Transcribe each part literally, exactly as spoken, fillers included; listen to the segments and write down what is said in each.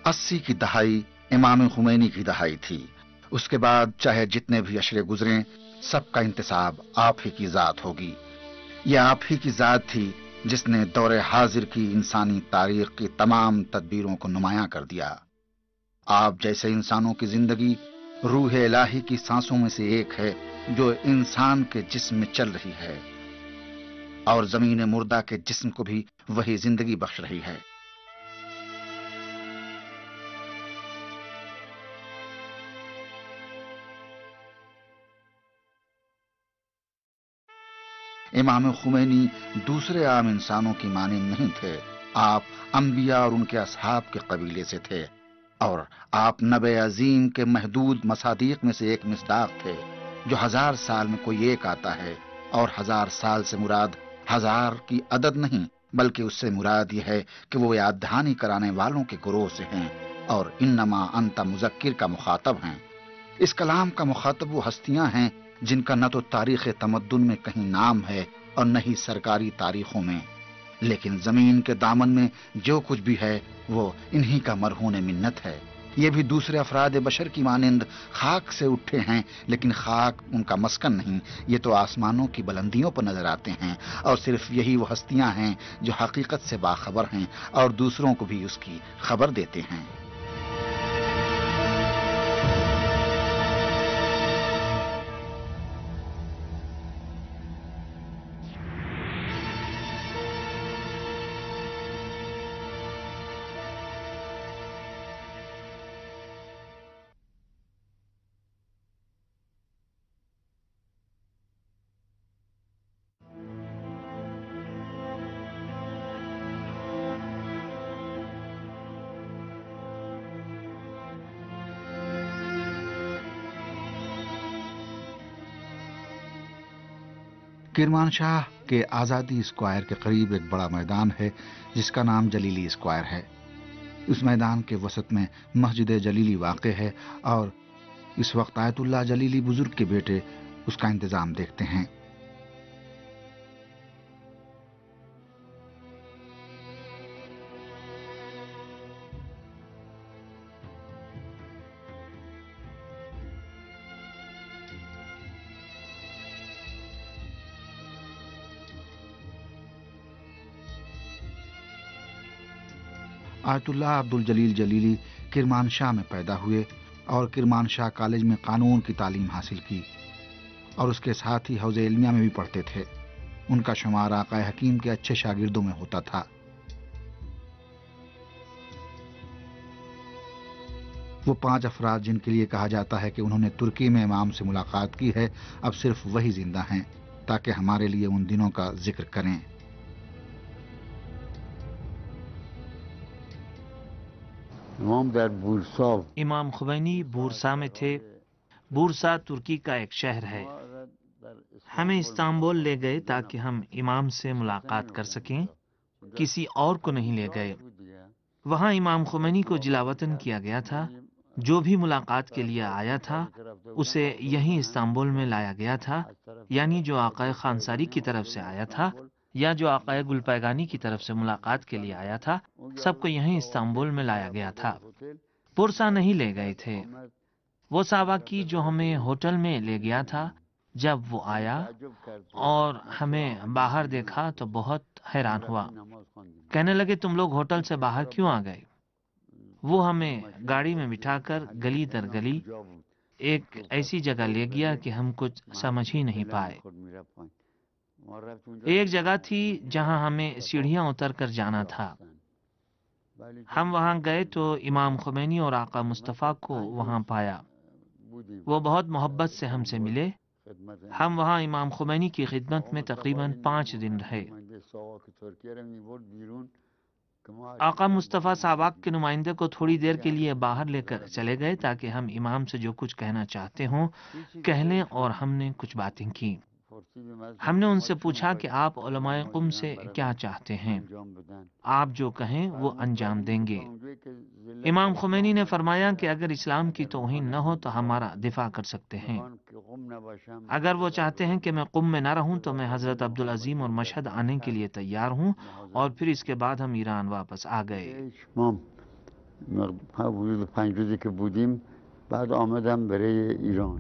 अस्सी की दहाई इमाम खुमैनी की दहाई थी। उसके बाद चाहे जितने भी अशरे गुजरें, सबका इंतसाब आप ही की जात होगी। यह आप ही की जात थी जिसने दौरे हाजिर की इंसानी तारीख की तमाम तदबीरों को नुमायां कर दिया। आप जैसे इंसानों की जिंदगी रूह इलाही की सांसों में से एक है, जो इंसान के जिस्म में चल रही है, और जमीन मुर्दा के जिस्म को भी वही जिंदगी बख्श रही है। इमाम खुमैनी दूसरे आम इंसानों की मानिंद नहीं थे। आप अंबिया और उनके असहाब के कबीले से थे, और आप नबे अजीम के महदूद मसादीक में से एक मिसदाक थे, जो हजार साल में कोई एक आता है। और हजार साल से मुराद हजार की अदद नहीं, बल्कि उससे मुराद यह है कि वो याद दहानी कराने वालों के गुरोह से हैं, और इन्नमा अंता मुजक्किर का मुखातब हैं। इस कलाम का मुखातब वो हस्तियां हैं जिनका न तो तारीख तमद्दुन में कहीं नाम है और न ही सरकारी तारीखों में, लेकिन जमीन के दामन में जो कुछ भी है वो इन्हीं का मरहून मिन्नत है। ये भी दूसरे अफराद बशर की मानिंद खाक से उठे हैं, लेकिन खाक उनका मस्कन नहीं, ये तो आसमानों की बुलंदियों पर नजर आते हैं। और सिर्फ यही वो हस्तियां हैं जो हकीकत से बाखबर हैं और दूसरों को भी उसकी खबर देते हैं। किरमानशाह के आज़ादी स्क्वायर के करीब एक बड़ा मैदान है जिसका नाम जलीली स्क्वायर है। उस मैदान के वसत में मस्जिद जलीली वाक़ है, और इस वक्त आयतुल्लाह जलीली बुजुर्ग के बेटे उसका इंतजाम देखते हैं। आयतुल्लाह अब्दुल जलील जलीली किरमानशाह में पैदा हुए और किरमानशाह कॉलेज में कानून की तालीम हासिल की, और उसके साथ ही हौज़े इल्मिया में भी पढ़ते थे। उनका शुमार आक़ाए हकीम के अच्छे शागिर्दों में होता था। वो पांच अफराद जिनके लिए कहा जाता है कि उन्होंने तुर्की में इमाम से मुलाकात की है, अब सिर्फ वही जिंदा हैं ताकि हमारे लिए उन दिनों का जिक्र करें। इमाम खुमैनी बूरसा में थे। बूरसा तुर्की का एक शहर है। हमें इस्तांबुल ले गए ताकि हम इमाम से मुलाकात कर सकें, किसी और को नहीं ले गए। वहां इमाम खुमैनी को जिलावतन किया गया था। जो भी मुलाकात के लिए आया था उसे यहीं इस्तांबुल में लाया गया था, यानी जो आकाए खानसारी की तरफ से आया था या जो आकाए गुलपैगानी की तरफ से मुलाकात के लिए आया था, सबको यहीं इस्तांबुल में लाया गया था। पुरसा नहीं ले गए थे। वो साहबा की जो हमें होटल में ले गया था, जब वो आया और हमें बाहर देखा तो बहुत हैरान हुआ। कहने लगे, तुम लोग होटल से बाहर क्यों आ गए? वो हमें गाड़ी में बिठाकर गली दर गली एक ऐसी जगह ले गया कि हम कुछ समझ ही नहीं पाए। एक जगह थी जहां हमें सीढ़ियां उतर कर जाना था। हम वहां गए तो इमाम खुमैनी और आका मुस्तफ़ा को वहां पाया। वो बहुत मोहब्बत से हमसे मिले। हम वहां इमाम खुमैनी की खिदमत में तकरीबन पाँच दिन रहे। आका मुस्तफ़ा साहबाक के नुमाइंदे को थोड़ी देर के लिए बाहर लेकर चले गए ताकि हम इमाम से जो कुछ कहना चाहते हों कह लें, और हमने कुछ बातें की। हमने उनसे पूछा कि आप उलमाए कुम से क्या चाहते हैं? आप जो कहें वो अंजाम देंगे। इमाम खुमैनी ने फरमाया कि अगर इस्लाम की तौहीन न हो तो हमारा दिफा कर सकते हैं। अगर वो चाहते हैं कि मैं कुम में न रहूं तो मैं हजरत अब्दुल अजीम और मशहद आने के लिए तैयार हूं, और फिर इसके बाद हम ईरान वापस आ गए। حدود پنج روزی که بودیم بعد آمدم برای ایران.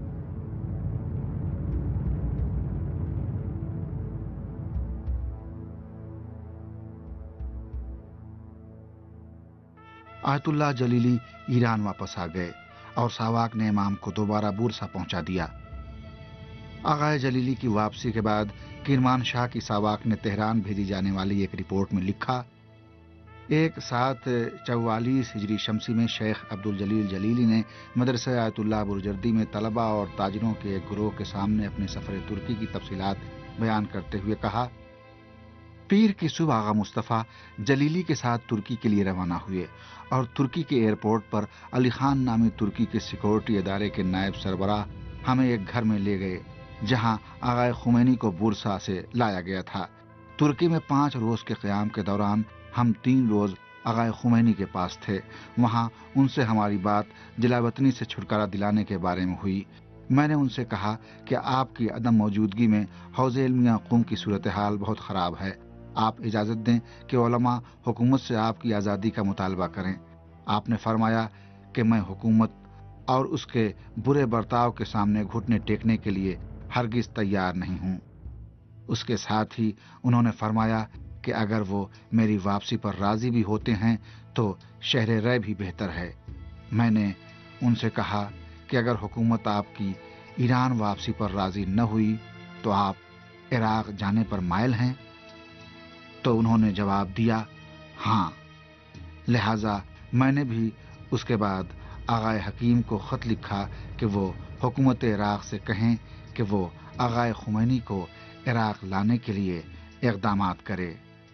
آیت اللہ جلیلی ایران واپس آ گئے اور ساواک نے امام کو دوبارہ بورسا پہنچا دیا۔ آغا جلیلی کی واپسی کے بعد کرمان شاہ کی ساواک نے تہران بھیجی جانے والی ایک رپورٹ میں لکھا، ایک سات چوالیس ہجری شمسی میں شیخ عبدالجلیل جلیلی نے مدرسہ آیت اللہ برجردی میں طلبہ اور تاجروں کے ایک گروہ کے سامنے اپنے سفر ترکی کی تفصیلات بیان کرتے ہوئے کہا، پیر کی صبح آغا مصطفیٰ جلیلی کے ساتھ ترکی کے لیے روانہ ہوئے اور ترکی کے ایئرپورٹ پر علی خان نامی ترکی کے سیکورٹی ادارے کے نائب سربراہ ہمیں ایک گھر میں لے گئے جہاں آغا خمینی کو بورسا سے لایا گیا تھا۔ ترکی میں پانچ روز کے قیام کے دوران ہم تین روز آغا خمینی کے پاس تھے۔ وہاں ان سے ہماری بات جلاوطنی سے چھٹکارا دلانے کے بارے میں ہوئی۔ میں نے ان سے کہا کہ آپ کی عدم موجودگی میں حوض علمیہ قم کی صورتحال بہت خراب ہے، آپ اجازت دیں کہ علماء حکومت سے آپ کی آزادی کا مطالبہ کریں۔ آپ نے فرمایا کہ میں حکومت اور اس کے برے برتاؤ کے سامنے گھٹنے ٹیکنے کے لیے ہرگز تیار نہیں ہوں۔ اس کے ساتھ ہی انہوں نے فرمایا کہ اگر وہ میری واپسی پر راضی بھی ہوتے ہیں تو شہر رے بھی بہتر ہے۔ میں نے ان سے کہا کہ اگر حکومت آپ کی ایران واپسی پر راضی نہ ہوئی تو آپ عراق جانے پر مائل ہیں؟ تو انہوں نے جواب دیا، ہاں۔ لہذا میں نے بھی اس کے بعد آغا حکیم کو خط لکھا کہ وہ حکومت عراق سے کہیں کہ وہ آغا خمینی کو عراق لانے کے لیے اقدامات کرے۔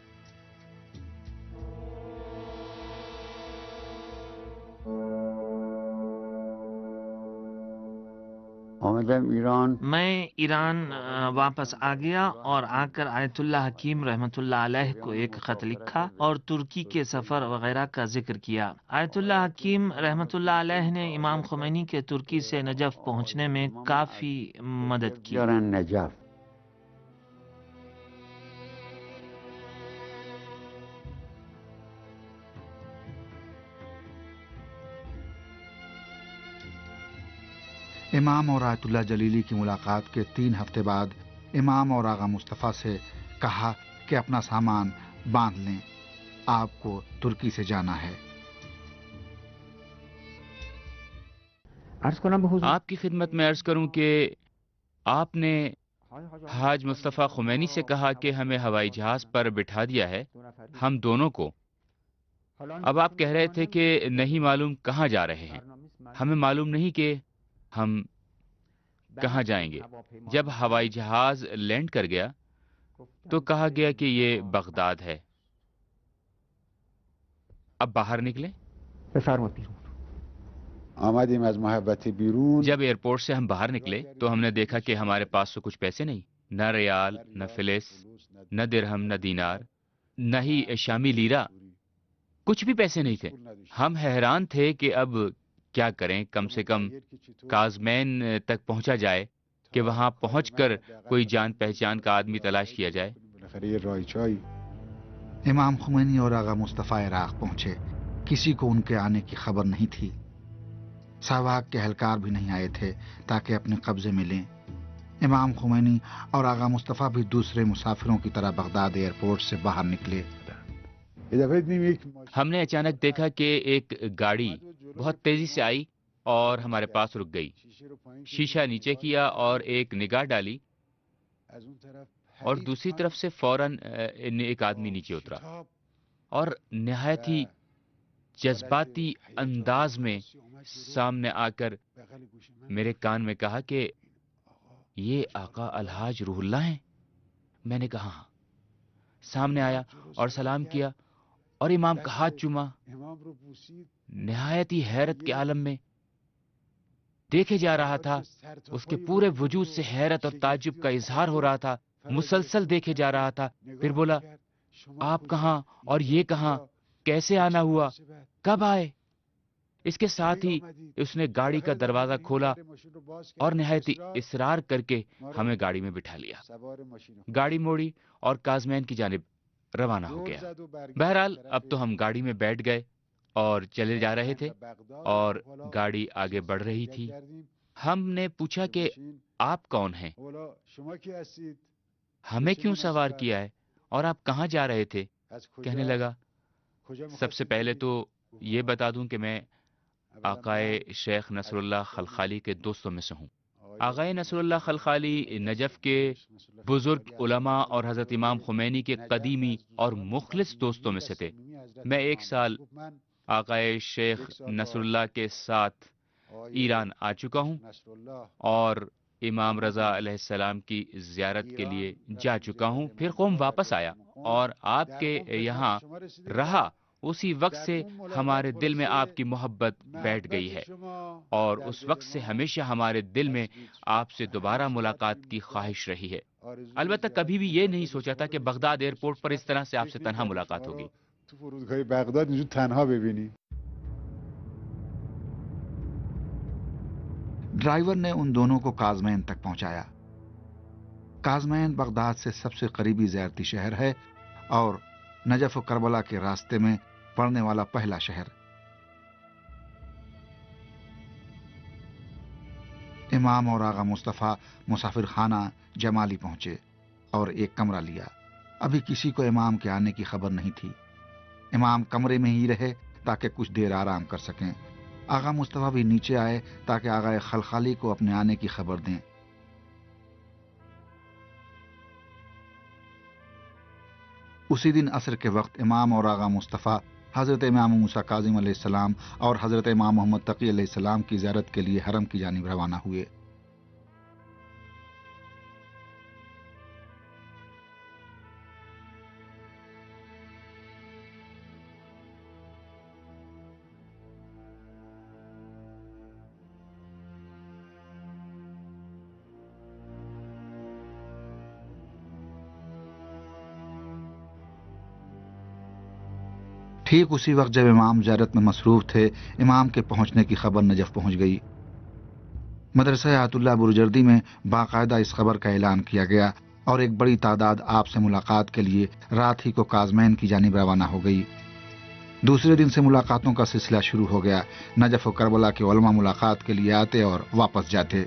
آمدم ایران، میں ایران واپس آ گیا اور آ کر آیت اللہ حکیم رحمۃ اللہ علیہ کو ایک خط لکھا اور ترکی کے سفر وغیرہ کا ذکر کیا۔ آیت اللہ حکیم رحمۃ اللہ علیہ نے امام خمینی کے ترکی سے نجف پہنچنے میں کافی مدد کی۔ بیارن نجف. امام اور آیت اللہ جلیلی کی ملاقات کے تین ہفتے بعد امام اور آغا مصطفیٰ سے کہا کہ اپنا سامان باندھ لیں، آپ کو ترکی سے جانا ہے۔ آپ کی خدمت میں عرض کروں کہ آپ نے حاج مصطفیٰ خمینی سے کہا کہ ہمیں ہوائی جہاز پر بٹھا دیا ہے، ہم دونوں کو۔ اب آپ کہہ رہے تھے کہ نہیں معلوم کہاں جا رہے ہیں، ہمیں معلوم نہیں کہ ہم کہاں جائیں گے۔ جب ہوائی جہاز لینڈ کر گیا تو کہا گیا کہ یہ بغداد ہے، اب باہر نکلیں۔ آمدیم از محبت بیرون. جب ایئرپورٹ سے ہم باہر نکلے تو ہم نے دیکھا کہ ہمارے پاس تو کچھ پیسے نہیں، نہ ریال، نہ فلس، نہ درہم، نہ دینار، نہ ہی شامی لیرہ، کچھ بھی پیسے نہیں تھے۔ ہم حیران تھے کہ اب کیا کریں، کم سے کم کازمین تک پہنچا جائے کہ وہاں پہنچ کر کوئی جان پہچان کا آدمی تلاش کیا جائے۔ امام خمینی اور آغا مصطفیٰ عراق پہنچے، کسی کو ان کے آنے کی خبر نہیں تھی۔ ساواک کے اہلکار بھی نہیں آئے تھے تاکہ اپنے قبضے میں لیں۔ امام خمینی اور آغا مصطفیٰ بھی دوسرے مسافروں کی طرح بغداد ایئرپورٹ سے باہر نکلے۔ ہم نے اچانک دیکھا کہ ایک گاڑی بہت تیزی سے آئی اور ہمارے پاس رک گئی۔ شیشہ نیچے کیا اور ایک نگاہ ڈالی اور دوسری طرف سے فوراً ایک آدمی نیچے اترا اور نہایت ہی جذباتی انداز میں سامنے آ کر میرے کان میں کہا کہ یہ آقا الحاج روح اللہ ہیں؟ میں نے کہا ہاں۔ سامنے آیا اور سلام کیا اور امام کا ہاتھ چوما۔ نہایت ہی حیرت کے عالم میں دیکھے جا رہا تھا، اس کے پورے وجود سے حیرت اور تعجب کا اظہار ہو رہا تھا، مسلسل دیکھے جا رہا تھا۔ پھر بولا، آپ کہاں اور یہ کہاں، کیسے آنا ہوا، کب آئے؟ اس کے ساتھ ہی اس نے گاڑی کا دروازہ کھولا اور نہایت اصرار کر کے ہمیں گاڑی میں بٹھا لیا۔ گاڑی موڑی اور کازمین کی جانب روانہ ہو گیا۔ بہرحال اب تو ہم گاڑی میں بیٹھ گئے اور چلے جا رہے تھے اور گاڑی آگے بڑھ رہی تھی۔ ہم نے پوچھا کہ آپ کون ہیں؟ ہمیں کیوں سوار کیا ہے اور آپ کہاں جا رہے تھے؟ کہنے لگا، سب سے پہلے تو یہ بتا دوں کہ میں آقائے شیخ نصر اللہ خلخالی کے دوستوں میں سے ہوں۔ آقائے نصر اللہ خلخالی نجف کے بزرگ علماء اور حضرت امام خمینی کے قدیمی اور مخلص دوستوں میں سے تھے۔ میں ایک سال آقائے شیخ نصر اللہ کے ساتھ ایران آ چکا ہوں اور امام رضا علیہ السلام کی زیارت کے لیے جا چکا ہوں، پھر قوم واپس آیا اور آپ کے یہاں رہا۔ اسی وقت سے ہمارے دل میں آپ کی محبت بیٹھ گئی ہے اور اس وقت سے ہمیشہ ہمارے دل میں آپ سے دوبارہ ملاقات کی خواہش رہی ہے۔ البتہ کبھی بھی یہ نہیں سوچا تھا کہ بغداد ایئرپورٹ پر اس طرح سے آپ سے تنہا ملاقات ہوگی۔ ڈرائیور نے ان دونوں کو کازمین تک پہنچایا۔ کازمین بغداد سے سب سے قریبی زیارتی شہر ہے اور نجف و کربلا کے راستے میں پڑنے والا پہلا شہر۔ امام اور آغا مصطفیٰ مسافر خانہ جمالی پہنچے اور ایک کمرہ لیا۔ ابھی کسی کو امام کے آنے کی خبر نہیں تھی۔ امام کمرے میں ہی رہے تاکہ کچھ دیر آرام کر سکیں۔ آغا مصطفیٰ بھی نیچے آئے تاکہ آغا خلخالی کو اپنے آنے کی خبر دیں۔ اسی دن عصر کے وقت امام اور آغا مصطفیٰ حضرت امام موسیٰ کاظم علیہ السلام اور حضرت امام محمد تقی علیہ السلام کی زیارت کے لیے حرم کی جانب روانہ ہوئے۔ ٹھیک اسی وقت جب امام زیارت میں مصروف تھے، امام کے پہنچنے کی خبر نجف پہنچ گئی۔ مدرسہ آیت اللہ بروجردی میں باقاعدہ اس خبر کا اعلان کیا گیا اور ایک بڑی تعداد آپ سے ملاقات کے لیے رات ہی کو کازمین کی جانب روانہ ہو گئی۔ دوسرے دن سے ملاقاتوں کا سلسلہ شروع ہو گیا۔ نجف و کربلا کے علماء ملاقات کے لیے آتے اور واپس جاتے۔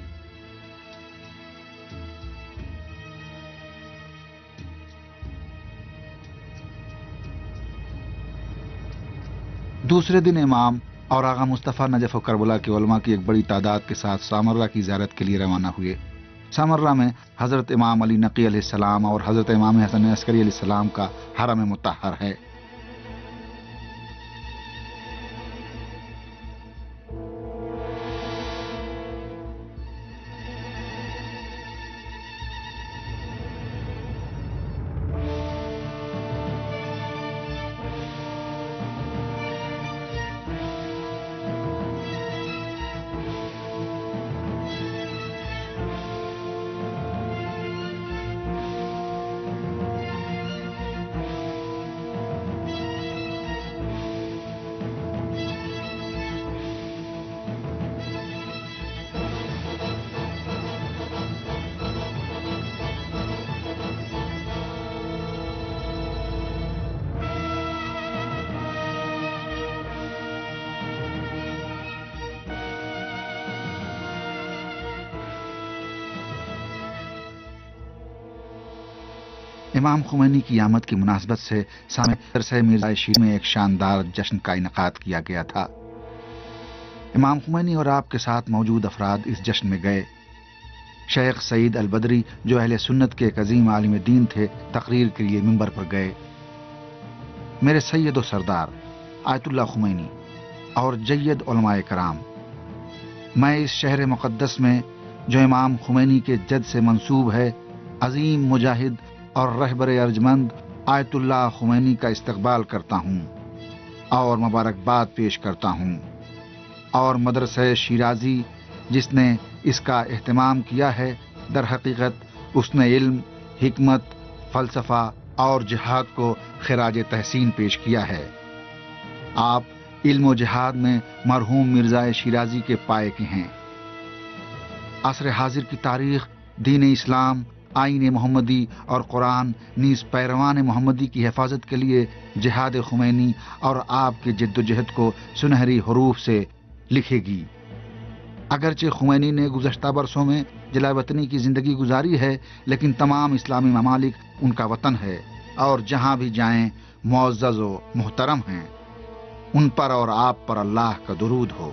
دوسرے دن امام اور آغا مصطفیٰ نجف و کربلا کے علماء کی ایک بڑی تعداد کے ساتھ سامرہ کی زیارت کے لیے روانہ ہوئے۔ سامرہ میں حضرت امام علی نقی علیہ السلام اور حضرت امام حسن عسکری علیہ السلام کا حرم مطہر ہے۔ امام خمینی کی آمد کی مناسبت سے سامع مدرسہ مرزا شیر میں ایک شاندار جشن کا انعقاد کیا گیا تھا۔ امام خمینی اور آپ کے ساتھ موجود افراد اس جشن میں گئے۔ شیخ سعید البدری جو اہل سنت کے ایک عظیم عالم دین تھے، تقریر کے لیے ممبر پر گئے۔ میرے سید و سردار آیت اللہ خمینی اور جید علماء کرام، میں اس شہر مقدس میں جو امام خمینی کے جد سے منسوب ہے، عظیم مجاہد اور رہبر ارجمند آیت اللہ خمینی کا استقبال کرتا ہوں اور مبارکباد پیش کرتا ہوں، اور مدرسہ شیرازی جس نے اس کا اہتمام کیا ہے، در حقیقت اس نے علم، حکمت، فلسفہ اور جہاد کو خراج تحسین پیش کیا ہے۔ آپ علم و جہاد میں مرحوم مرزا شیرازی کے پائے کے ہیں۔ عصر حاضر کی تاریخ دین اسلام آئین محمدی اور قرآن نیز پیروان محمدی کی حفاظت کے لیے جہاد خمینی اور آپ کے جد و جہد کو سنہری حروف سے لکھے گی۔ اگرچہ خمینی نے گزشتہ برسوں میں جلا وطنی کی زندگی گزاری ہے، لیکن تمام اسلامی ممالک ان کا وطن ہے اور جہاں بھی جائیں معزز و محترم ہیں۔ ان پر اور آپ پر اللہ کا درود ہو۔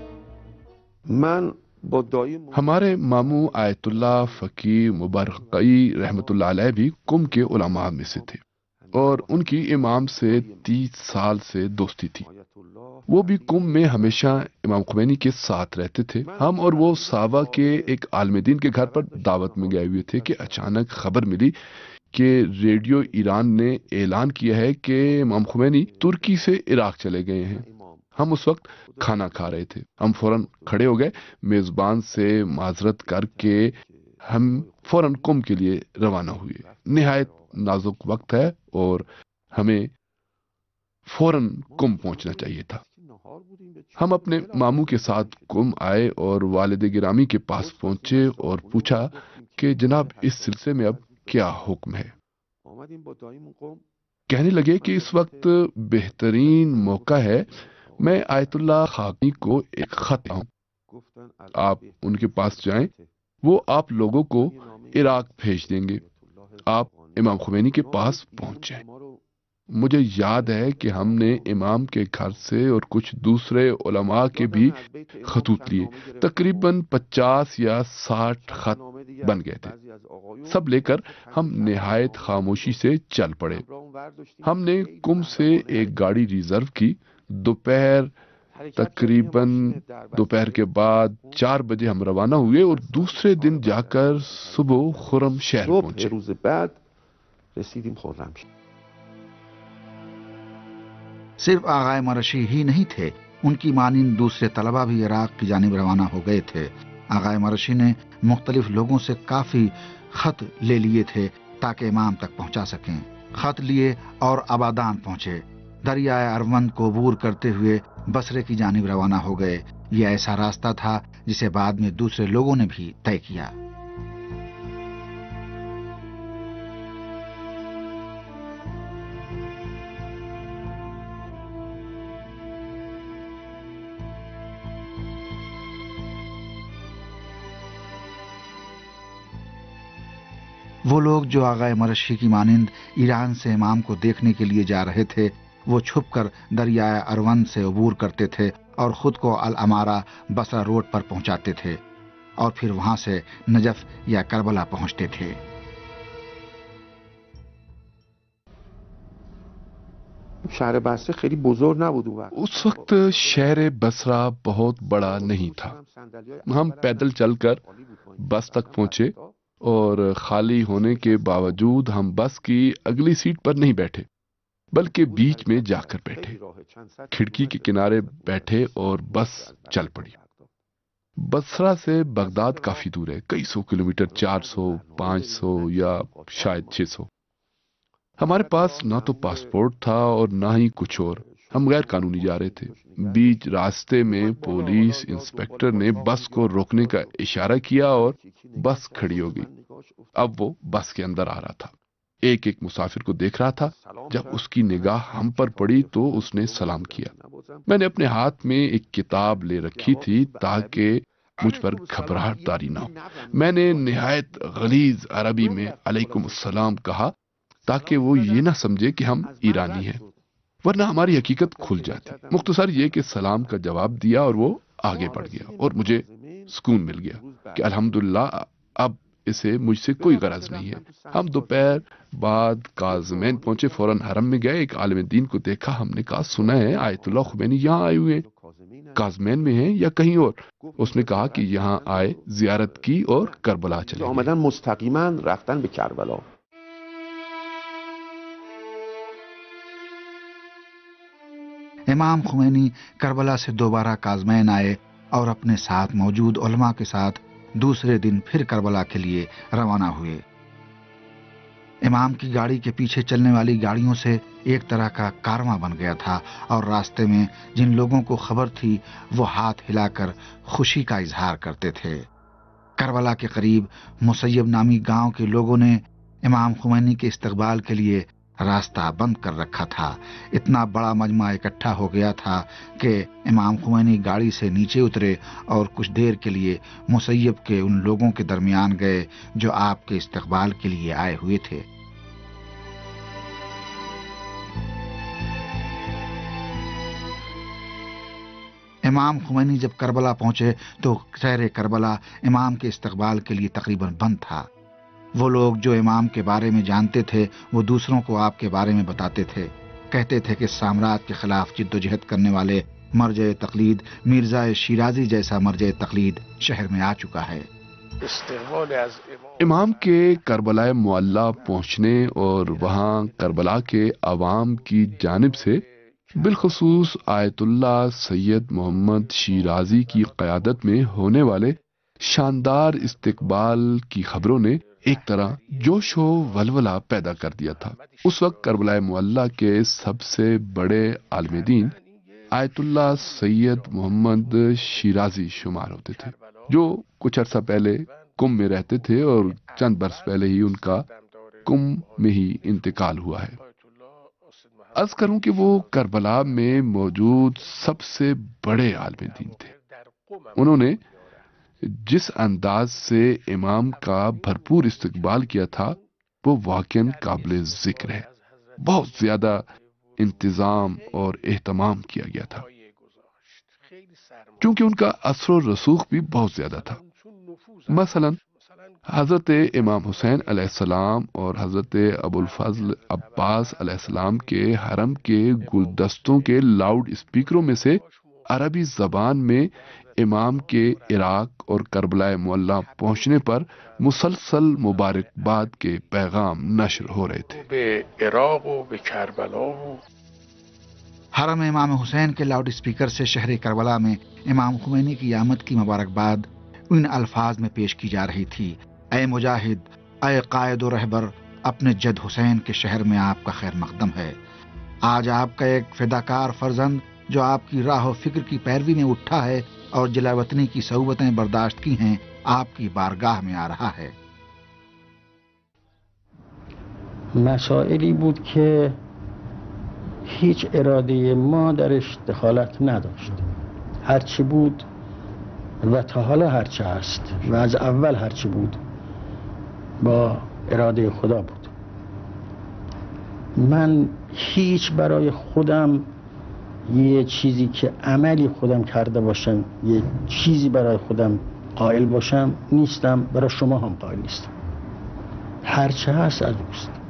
ہمارے ماموں آیت اللہ فقیر مبارکی رحمۃ اللہ علیہ بھی قم کے علماء میں سے تھے اور ان کی امام سے تیس سال سے دوستی تھی۔ وہ بھی قم میں ہمیشہ امام خمینی کے ساتھ رہتے تھے۔ ہم اور وہ ساوا کے ایک عالم دین کے گھر پر دعوت میں گئے ہوئے تھے کہ اچانک خبر ملی کہ ریڈیو ایران نے اعلان کیا ہے کہ امام خمینی ترکی سے عراق چلے گئے ہیں۔ ہم اس وقت کھانا کھا رہے تھے۔ ہم فوراً کھڑے ہو گئے، میزبان سے معذرت کر کے ہم فوراً قم کے لیے روانہ ہوئے۔ نہایت نازک وقت ہے اور ہمیں فوراً قم پہنچنا چاہیے تھا۔ ہم اپنے ماموں کے ساتھ قم آئے اور والد گرامی کے پاس پہنچے اور پوچھا کہ جناب اس سلسلے میں اب کیا حکم ہے۔ کہنے لگے کہ اس وقت بہترین موقع ہے، میں آیت اللہ خاکی کو ایک خط ہوں، آپ ان کے پاس جائیں، وہ آپ لوگوں کو عراق بھیج دیں گے، آپ امام خمینی کے پاس پہنچ جائیں۔ مجھے یاد ہے کہ ہم نے امام کے گھر سے اور کچھ دوسرے علماء کے بھی خطوط لیے، تقریباً پچاس یا ساٹھ خط بن گئے تھے۔ سب لے کر ہم نہایت خاموشی سے چل پڑے۔ ہم نے قم سے ایک گاڑی ریزرو کی۔ دوپہر تقریباً دوپہر کے بعد چار بجے ہم روانہ ہوئے اور دوسرے دن جا کر صبح خرم شہر پہنچے۔ صرف آغا مرشی ہی نہیں تھے، ان کی مانند دوسرے طلبہ بھی عراق کی جانب روانہ ہو گئے تھے۔ آغا مرشی نے مختلف لوگوں سے کافی خط لے لیے تھے تاکہ امام تک پہنچا سکیں۔ خط لیے اور آبادان پہنچے۔ دریائے اروند کو عبور کرتے ہوئے بصرے کی جانب روانہ ہو گئے۔ یہ ایسا راستہ تھا جسے بعد میں دوسرے لوگوں نے بھی طے کیا۔ وہ لوگ جو آغا مرشی کی مانند ایران سے امام کو دیکھنے کے لیے جا رہے تھے، وہ چھپ کر دریائے اروند سے عبور کرتے تھے اور خود کو الامارہ بصرہ روڈ پر پہنچاتے تھے اور پھر وہاں سے نجف یا کربلا پہنچتے تھے۔ شہر بصرہ خیلی بزرگ نبود اون وقت۔ اس وقت شہر بصرہ بہت بڑا نہیں تھا۔ ہم پیدل چل کر بس تک پہنچے اور خالی ہونے کے باوجود ہم بس کی اگلی سیٹ پر نہیں بیٹھے بلکہ بیچ میں جا کر بیٹھے، کھڑکی کے کنارے بیٹھے اور بس چل پڑی۔ بصرہ سے بغداد کافی دور ہے، کئی سو کلومیٹر، چار سو، پانچ سو یا شاید چھ سو۔ ہمارے پاس نہ تو پاسپورٹ تھا اور نہ ہی کچھ اور، ہم غیر قانونی جا رہے تھے۔ بیچ راستے میں پولیس انسپکٹر نے بس کو روکنے کا اشارہ کیا اور بس کھڑی ہو گئی۔ اب وہ بس کے اندر آ رہا تھا، ایک ایک مسافر کو دیکھ رہا تھا۔ جب اس کی نگاہ ہم پر پڑی تو اس نے سلام کیا۔ میں نے اپنے ہاتھ میں ایک کتاب لے رکھی تھی تاکہ مجھ پر گھبراہٹ طاری نہ ہو۔ میں نے نہایت غلیظ عربی میں علیکم السلام کہا تاکہ وہ یہ نہ سمجھے کہ ہم ایرانی ہیں، ورنہ ہماری حقیقت کھل جاتی۔ مختصر یہ کہ سلام کا جواب دیا اور وہ آگے بڑھ گیا اور مجھے سکون مل گیا کہ الحمدللہ اب اسے مجھ سے کوئی غرض نہیں ہے۔ ہم دوپہر بعد کاظمین پہنچے، فوراً حرم میں گئے، ایک عالم دین کو دیکھا۔ ہم نے کہا سنا ہے آیت اللہ خمینی یہاں آئے ہوئے ہیں، کاظمین میں ہیں یا کہیں اور؟ اس نے کہا کہ یہاں آئے، زیارت کی اور کربلا چلے گئے۔ آمدن مستقیما رفتن به کربلا۔ امام خمینی کربلا سے دوبارہ کاظمین آئے اور اپنے ساتھ موجود علماء کے ساتھ دوسرے دن پھر کربلا کے لیے روانہ ہوئے۔ امام کی گاڑی کے پیچھے چلنے والی گاڑیوں سے ایک طرح کا کارواں بن گیا تھا اور راستے میں جن لوگوں کو خبر تھی وہ ہاتھ ہلا کر خوشی کا اظہار کرتے تھے۔ کربلا کے قریب مسیب نامی گاؤں کے لوگوں نے امام خمینی کے استقبال کے لیے راستہ بند کر رکھا تھا۔ اتنا بڑا مجمع اکٹھا ہو گیا تھا کہ امام خمینی گاڑی سے نیچے اترے اور کچھ دیر کے لیے مسیب کے ان لوگوں کے درمیان گئے جو آپ کے استقبال کے لیے آئے ہوئے تھے۔ امام خمینی جب کربلا پہنچے تو شہر کربلا امام کے استقبال کے لیے تقریباً بند تھا۔ وہ لوگ جو امام کے بارے میں جانتے تھے وہ دوسروں کو آپ کے بارے میں بتاتے تھے، کہتے تھے کہ سامراج کے خلاف جد و جہد کرنے والے مرجع تقلید مرزا شیرازی جیسا مرجع تقلید شہر میں آ چکا ہے۔ امام کے کربلا معلیٰ پہنچنے اور وہاں کربلا کے عوام کی جانب سے بالخصوص آیت اللہ سید محمد شیرازی کی قیادت میں ہونے والے شاندار استقبال کی خبروں نے ایک طرح جوش و ولولہ پیدا کر دیا تھا۔ اس وقت کربلا معلیٰ کے سب سے بڑے عالم دین آیت اللہ سید محمد شیرازی شمار ہوتے تھے، جو کچھ عرصہ پہلے کم میں رہتے تھے اور چند برس پہلے ہی ان کا کم میں ہی انتقال ہوا ہے۔ عرض کروں کہ وہ کربلا میں موجود سب سے بڑے عالم دین تھے۔ انہوں نے جس انداز سے امام کا بھرپور استقبال کیا تھا وہ واقعاً قابل ذکر ہے۔ بہت زیادہ انتظام اور اہتمام کیا گیا تھا، کیونکہ ان کا اثر و رسوخ بھی بہت زیادہ تھا۔ مثلا حضرت امام حسین علیہ السلام اور حضرت ابو الفضل عباس علیہ السلام کے حرم کے گلدستوں کے لاؤڈ اسپیکروں میں سے عربی زبان میں امام کے عراق اور کربلا معلیٰ پہنچنے پر مسلسل مبارکباد کے پیغام نشر ہو رہے تھے۔ حرم امام حسین کے لاؤڈ اسپیکر سے شہر کربلا میں امام خمینی کی آمد کی مبارکباد ان الفاظ میں پیش کی جا رہی تھی: اے مجاہد، اے قائد و رہبر، اپنے جد حسین کے شہر میں آپ کا خیر مقدم ہے۔ آج آپ کا ایک فداکار فرزند جو آپ کی راہ و فکر کی پیروی میں اٹھا ہے اور جلا وطنی کی صعوبتیں برداشت کی ہیں، آپ کی بارگاہ میں آ رہا ہے۔ مسائلی بود که هیچ اراده ما درش دخالت نداشت. هرچی بود و تا حالا هرچی هست و از اول هرچی بود با اراده خدا بود. من هیچ برای خودم یه چیزی که عملی خودم کرده باشم، یه چیزی برای خودم قائل باشم نیستم، برای شما هم قائل نیستم. هرچی هست از اوست.